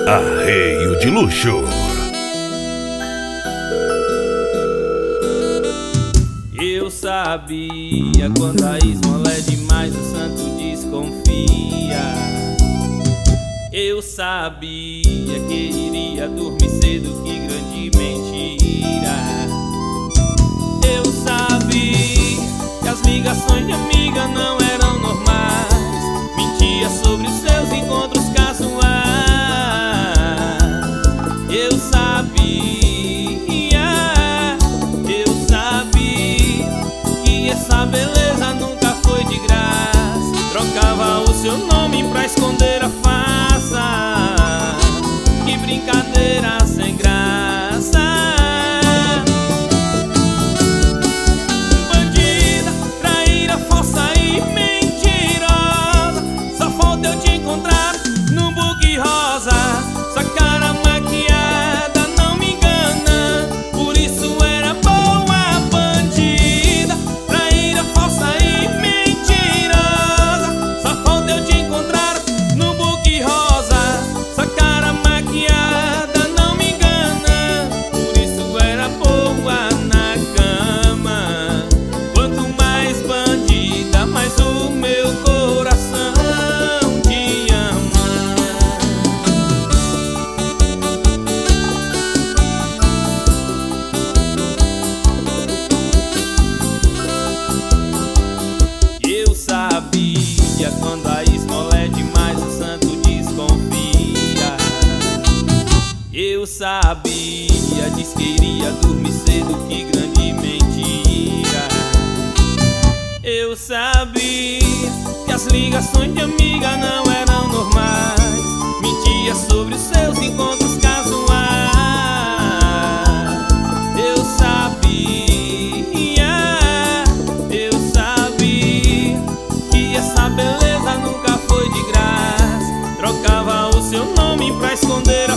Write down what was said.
Arreio de Luxo. Eu sabia, quando a esmola é demais o santo desconfia. Eu sabia que iria dormir cedo, que grande mentira. Eu sabia que as ligações de amiga não eram normais, mentia sobre os seus encontros casuais. Eu sabia que essa beleza nunca foi de graça. Trocava o seu nome pra esconder a farsa. Que brincadeira sem graça. Bandida, traíra, falsa e mentirosa. Só falta eu te encontrar no buque rosa. Sua cara maquiada não me engana, por isso era boa. Bandida, traíra, falsa e mentirosa. Só falta eu te encontrar no buque rosa. Sua cara maquiada não me engana, por isso era boa na cama. Quanto mais bandida, mais o meu coração te ama. Eu sabia, quando a esmola é demais o santo desconfia. Eu sabia, diz que iria dormir cedo, que grande mentira. Eu sabia que as ligações de amiga não eram normais, mentia sobre os seus encontros casuais. Eu sabia que essa beleza nunca foi de graça. Trocava o seu nome pra esconder